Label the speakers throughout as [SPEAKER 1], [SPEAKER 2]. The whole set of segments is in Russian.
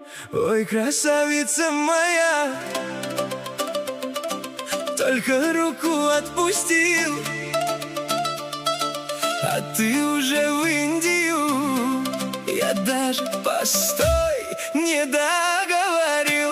[SPEAKER 1] Ой, красавица моя, только руку отпустил, а ты уже в Индию. Я даже постой не договорил.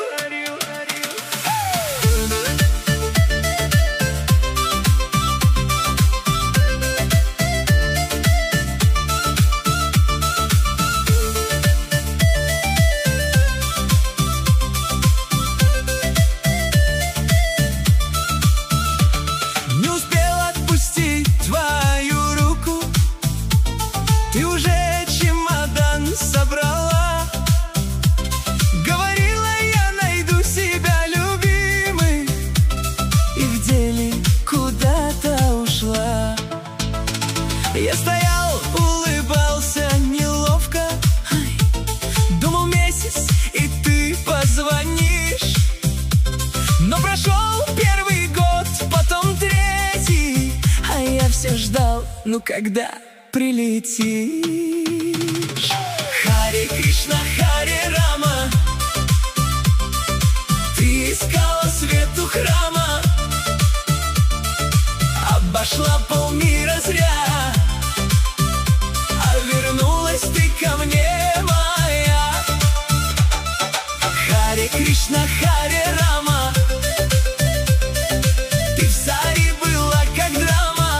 [SPEAKER 1] Не успел отпустить твою руку, ты уже чемодан собрала. Говорила, я найду себя любимой, и в деле куда-то ушла. Я стоял, улыбался неловко, думал месяц, и ты позвонишь. Но прошел первый год, потом третий, а я все ждал, ну когда прилетишь? Харе Кришна, Харе Рама, ты искала свету храма, обошла полмира зря, а вернулась ты ко мне, моя. Харе Кришна, Харе Рама, ты в саре была как драма.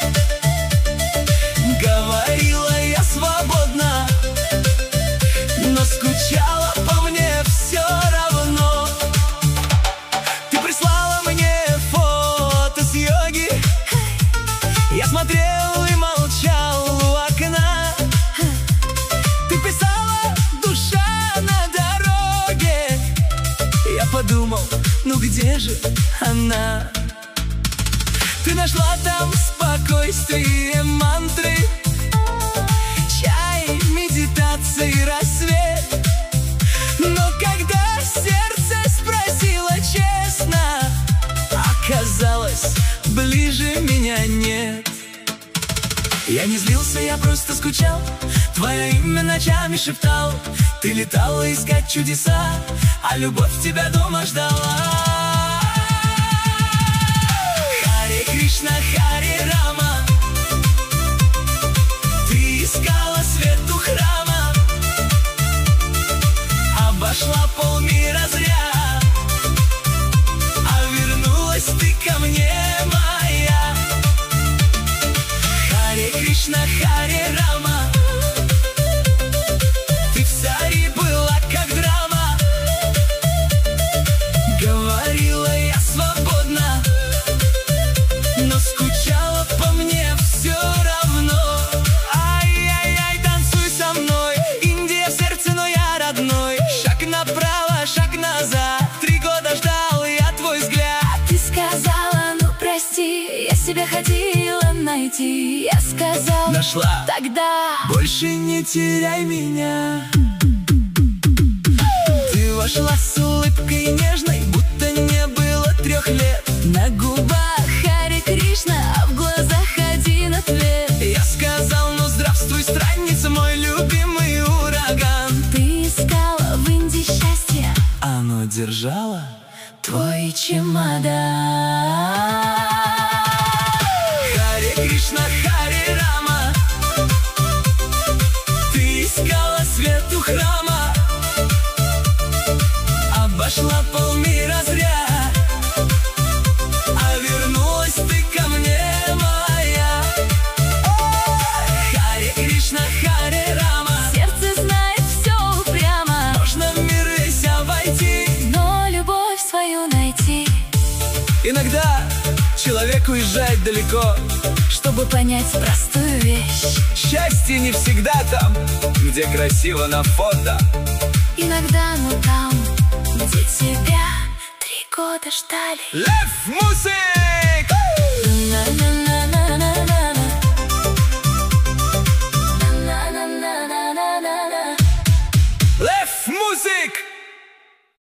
[SPEAKER 1] Говорила я свободно, но скучала по мне все равно. Ты прислала мне фото с йоги, я смотрел и молчал у окна. Ты писала: душа на дороге. Я подумал, ну где же она? Ты нашла там спокойствие, мантры, чай, медитации, рассвет. Но когда сердце спросило честно, оказалось, ближе меня нет. Я не злился, я просто скучал, твое имя ночами шептал. Ты летала искать чудеса, а любовь тебя дома ждала. Харе Кришна, Харе Рама, ты искала свету храма, обошла полмира зря, а вернулась ты ко мне, моя. Харе Кришна, Харе Рама, ты в саре была как драма. Говорила я свободно, но скучала по мне все равно. Ай-яй-яй, танцуй со мной, Индия в сердце, но я родной. Шаг направо, шаг назад, 3 года ждал я твой взгляд.
[SPEAKER 2] Ты сказала, ну прости, я себя хотела найти. Я сказал,
[SPEAKER 1] Нашла,
[SPEAKER 2] тогда
[SPEAKER 1] больше не теряй меня. Ты вошла с улыбкой нежной, будто не было 3 лет.
[SPEAKER 2] на губах Харе Кришна, а в глазах один ответ.
[SPEAKER 1] Я сказал, ну здравствуй, странница, мой любимый ураган.
[SPEAKER 2] Ты искала в Индии счастье,
[SPEAKER 1] Оно держало
[SPEAKER 2] твой чемодан.
[SPEAKER 1] Харе Кришна, Харе Рама, ты искала свету храма, обошла полмира зря, а вернулась ты ко мне, моя. Харе Кришна, Харе Рама,
[SPEAKER 2] Сердце знает все упрямо,
[SPEAKER 1] можно в мир весь обойти,
[SPEAKER 2] но любовь свою найти.
[SPEAKER 1] иногда человек уезжает далеко,
[SPEAKER 2] Чтобы понять простую вещь,
[SPEAKER 1] счастье не всегда там, где красиво на фото.
[SPEAKER 2] иногда, но там, где тебя 3 года ждали.
[SPEAKER 1] Лев Мусин!